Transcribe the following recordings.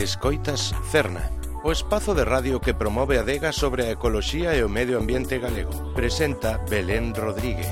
Escoitas Cerna, o espazo de radio que promove a adega sobre a ecoloxía e o medio ambiente galego. Presenta Belén Rodríguez.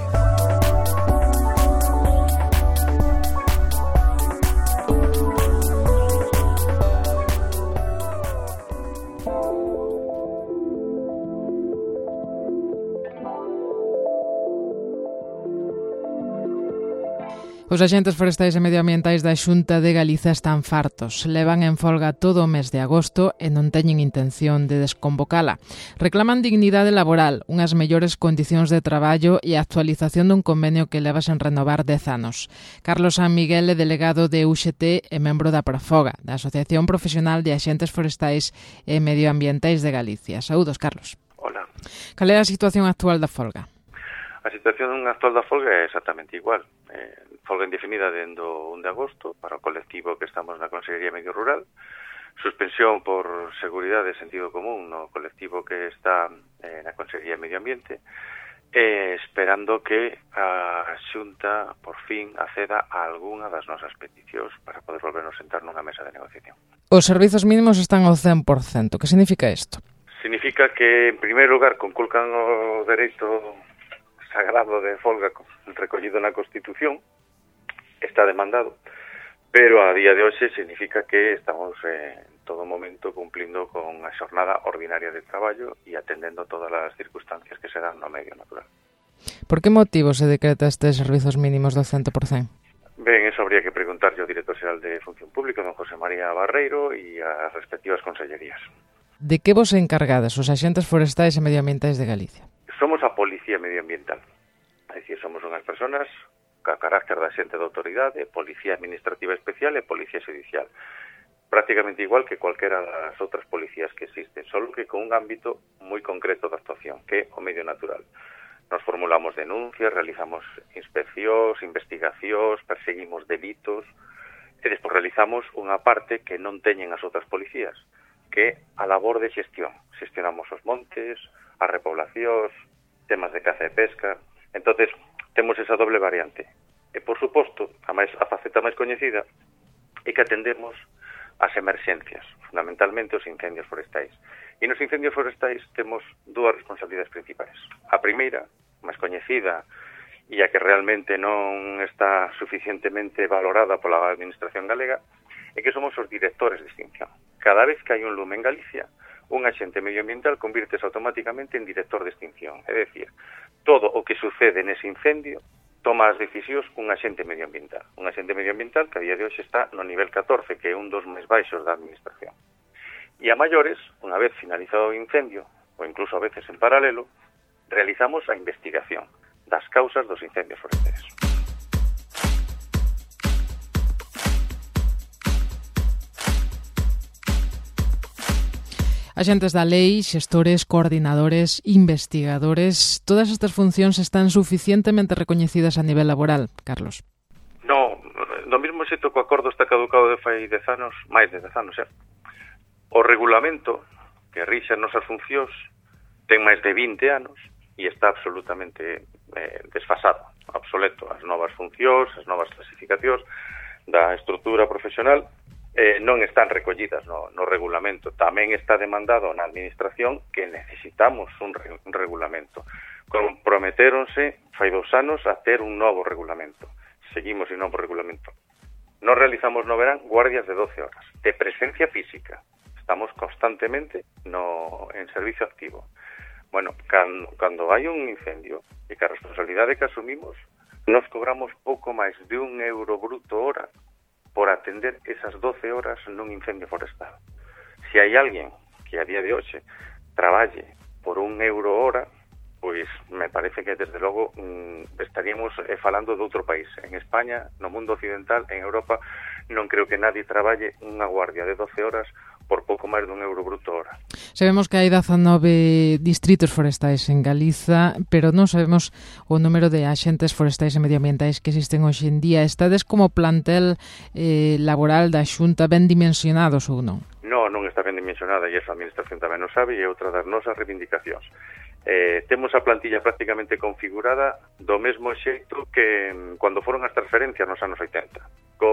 Os axentes forestais e medioambientais da Xunta de Galiza están fartos. Levan en folga todo o mes de agosto e non teñen intención de desconvocala. Reclaman dignidade laboral, unhas mellores condicións de traballo e a actualización dun convenio que leva sen renovar 10 anos. Carlos San Miguel é delegado de UGT e membro da Profoga, da Asociación Profesional de Axentes Forestais e Medioambientais de Galicia. Saúdos, Carlos. Hola. Cal é a situación actual da folga? A situación actual da folga é exactamente igual. Folga indefinida dende o 1 de agosto para o colectivo que estamos na Consellería Medio Rural, suspensión por seguridade e sentido común no colectivo que está na Consellería Medio Ambiente, esperando que a Xunta por fin acceda a algunha das nosas peticións para poder volvernos sentar nunha mesa de negociación. Os servizos mínimos están ao 100%. Que significa isto? Significa que, en primeiro lugar, conculcan o dereito sagrado de folga recollido na Constitución, está demandado, pero a día de hoxe significa que estamos en todo momento cumplindo con a xornada ordinaria de traballo e atendendo todas as circunstancias que se dan no medio natural. Por que motivo se decreta estes servizos mínimos do 100%? Ben, eso habría que preguntarlle ao director xeral de Función Pública, don José María Barreiro, e as respectivas consellerías. De que vos encargades os axentes forestais e medioambientais de Galicia? Somos a Policía Medioambiental, é dicir, somos unhas personas ca carácter da xente de autoridade, Policía Administrativa Especial e Policía Xudicial. Prácticamente igual que cualquera das outras policías que existen, só que con un ámbito moi concreto de actuación, que é o medio natural. Nos formulamos denuncias, realizamos inspeccións, investigacións, perseguimos delitos, e despois realizamos unha parte que non teñen as outras policías, que é a labor de xestión. Xestionamos os montes, as repoblacións, temas de caza e pesca. Entonces, temos esa doble variante. E, por suposto, a faceta máis coñecida é que atendemos as emerxencias, fundamentalmente os incendios forestais. E nos incendios forestais temos dúas responsabilidades principais. A primeira, máis coñecida, e a que realmente non está suficientemente valorada pola Administración galega, é que somos os directores de extinción. Cada vez que hai un lume en Galicia, un axente medioambiental convírtese automáticamente en director de extinción. É dicir, todo o que sucede nese incendio toma as decisións un axente medioambiental. Un axente medioambiental que a día de hoxe está no nivel 14, que é un dos máis baixos da Administración. E a maiores, unha vez finalizado o incendio, ou incluso a veces en paralelo, realizamos a investigación das causas dos incendios forestais. Axentes da lei, xestores, coordinadores, investigadores, todas estas funcións están suficientemente recoñecidas a nivel laboral, Carlos? No, do mesmo xeito que o acordo está caducado de fai 10 anos, máis de 10 anos, O regulamento que rixa as nosas funcións ten máis de 20 anos e está absolutamente desfasado, obsoleto. As novas funcións, as novas clasificacións da estrutura profesional non están recollidas no regulamento. Tamén está demandado na Administración que necesitamos un regulamento. Comprometéronse fai 2 anos a ter un novo regulamento. Seguimos sin novo regulamento. Nos realizamos no verán guardias de 12 horas, de presencia física. Estamos constantemente en servicio activo. Bueno, cando hai un incendio e que a responsabilidade que asumimos, nos cobramos pouco máis de €1 bruto hora por atender esas 12 horas nun incendio forestal. Se hai alguén que a día de hoxe traballe por €1 hora, pois me parece que desde logo estaríamos falando de outro país. En España, no mundo occidental, en Europa, non creo que nadie traballe unha guardia de 12 horas por pouco máis de €1 bruto hora. Sabemos que hai 19 distritos forestais en Galiza, pero non sabemos o número de axentes forestais e medioambientais que existen hoxe en día. Estades como plantel laboral da Xunta ben dimensionados ou non? Non está ben dimensionada e esa Administración tamén o sabe e é outra das nosas reivindicacións. Temos a plantilla prácticamente configurada do mesmo xeito que cando foron as transferencias nos anos 80, con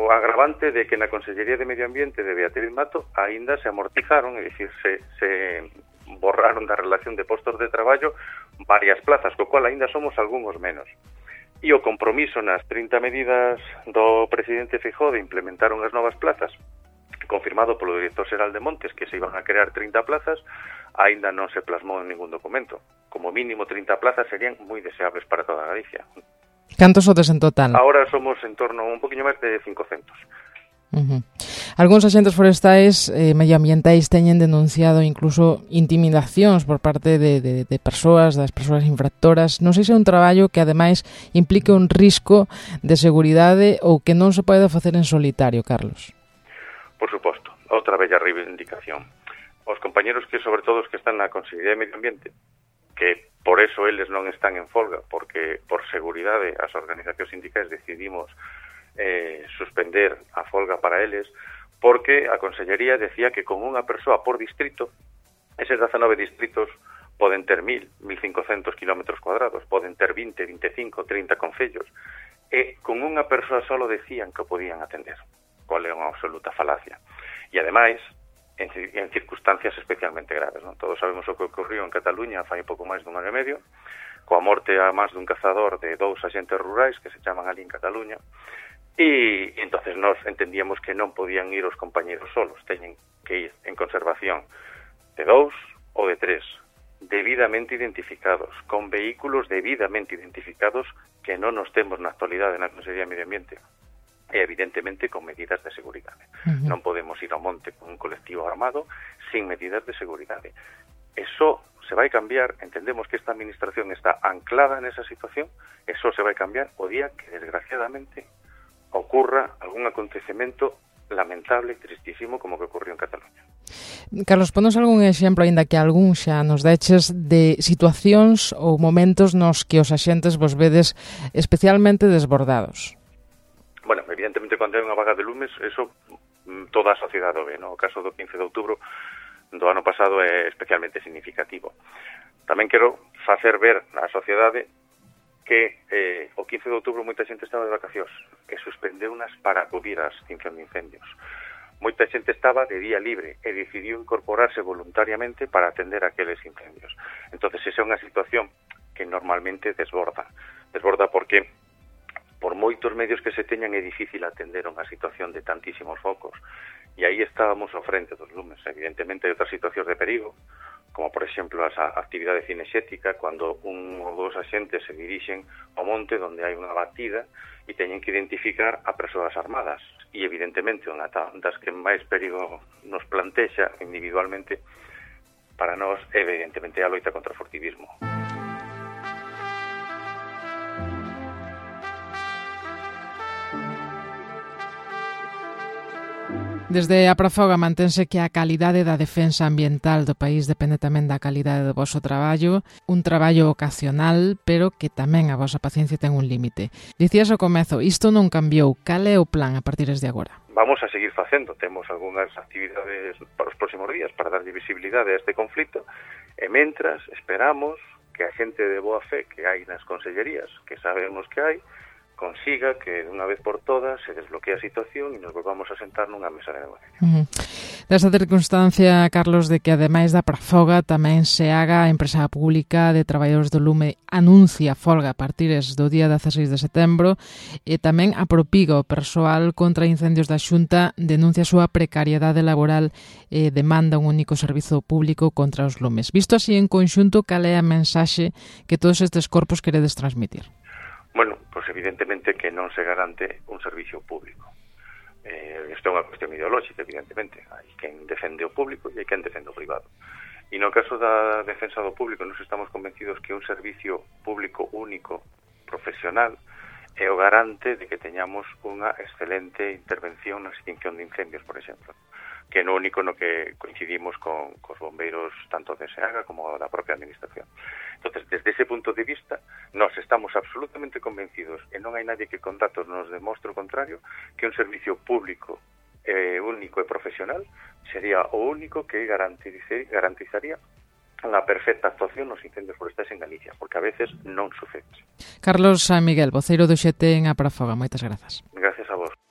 o agravante de que na Consellería de Medio Ambiente de Beatriz Mato aínda se amortizaron, é dicir, se borraron da relación de postos de traballo varias plazas, co cual aínda somos algúns menos. E o compromiso nas 30 medidas do presidente Feijóo de implementar unhas novas plazas, confirmado polo director xeral de Montes, que se iban a crear 30 plazas, aínda non se plasmou en ningún documento. Como mínimo 30 plazas serían moi deseables para toda Galicia. Cantos sodes en total? Ahora somos en torno a un poquinho máis de 500. Algúns axentes forestais medioambientais teñen denunciado incluso intimidacións por parte de persoas, das persoas infractoras. Non sei se é un traballo que ademais implique un risco de seguridade ou que non se pode facer en solitario, Carlos. Por suposto, outra bella reivindicación. Os compañeros que, sobre todo, os que están na Consellería de Medio Ambiente, que por eso eles non están en folga, porque por seguridade as organizacións sindicais decidimos suspender a folga para eles, porque a Consellería decía que con unha persoa por distrito, eses 19 distritos poden ter 1.500 kilómetros cuadrados, poden ter 20, 25, 30 concellos, e con unha persoa solo decían que o podían atender, cual é unha absoluta falacia. E ademais, en circunstancias especialmente graves, non? Todos sabemos o que ocorrió en Cataluña fai pouco máis dun ano e medio, coa morte a máis dun cazador de 2 axentes rurais que se chaman ali en Cataluña, e entonces nós entendíamos que non podían ir os compañeros solos, teñen que ir en conservación de 2 ou de 3, debidamente identificados, con vehículos debidamente identificados que non nos temos na actualidade na Consellería de Medio Ambiente, e evidentemente con medidas de seguridade. Non podemos ir ao monte con un colectivo armado sin medidas de seguridade. Eso se vai cambiar, entendemos que esta administración está anclada nesa situación, eso se vai cambiar o día que desgraciadamente ocurra algún acontecemento lamentable e tristísimo como que ocurrió en Cataluña. Carlos, ponos algún exemplo, aínda que algún xa nos deches, de situacións ou momentos nos que os axentes vos vedes especialmente desbordados? Bueno, evidentemente, cando hai unha vaga de lumes, eso toda a sociedade o ve, no? O caso do 15 de outubro do ano pasado é especialmente significativo. Tamén quero facer ver á sociedade que o 15 de outubro moita xente estaba de vacacións, que suspendeu unas para acudir á extinción de incendios. Moita xente estaba de día libre e decidiu incorporarse voluntariamente para atender aqueles incendios. Entonces, esa é unha situación que normalmente desborda porque por moitos medios que se teñan é difícil atender unha situación de tantísimos focos. E aí estábamos ao frente dos lumes. Evidentemente, hai outras situacións de perigo, como por exemplo a actividade cinexética, cando un ou dous axentes se dirixen ao monte onde hai unha batida e teñen que identificar a persoas armadas. E evidentemente, unha das que máis perigo nos plantexa individualmente para nós, evidentemente, a loita contra o furtivismo. Desde a Prafoga mantense que a calidade da defensa ambiental do país depende tamén da calidade do voso traballo, un traballo ocasional, pero que tamén a vosa paciencia ten un límite. Dicías ao comezo, isto non cambiou, cal é o plan a partir de agora? Vamos a seguir facendo, temos algunhas actividades para os próximos días para darlle visibilidade a este conflito, e mentras esperamos que a xente de boa fe que hai nas consellerías, que sabemos que hai, consiga que de unha vez por todas se desbloquee a situación e nos volvamos a sentar nunha mesa de negociación. Desta circunstancia, Carlos, de que ademais da Prafoga tamén se haga a empresa pública de traballadores do Lume anuncia folga a partir do día 16 de setembro e tamén a Propiga, o persoal contra incendios da Xunta, denuncia a súa precariedade laboral e demanda un único servizo público contra os lumes. Visto así en conxunto, cal é a mensaxe que todos estes corpos queredes transmitir? Bueno, pues evidentemente que non se garante un servicio público. Isto é unha cuestión ideolóxica, evidentemente. Hai quen defende o público e hai quen defende o privado. E no caso da defensa do público, nos estamos convencidos que un servicio público único, profesional, é o garante de que teñamos unha excelente intervención na extinción de incendios, por exemplo, que é no único no que coincidimos cos bombeiros tanto de SEAGA como da propia administración. Entonces, desde ese punto de vista, nós estamos absolutamente convencidos, e non hai nadie que con datos nos demostre o contrario, que un servicio público único e profesional sería o único que garantizaría unha perfecta actuación nos incendios forestais en Galicia, porque a veces non sucede. Carlos San Miguel, voceiro do XT en A Prafoga, moitas grazas. Gracias a vos.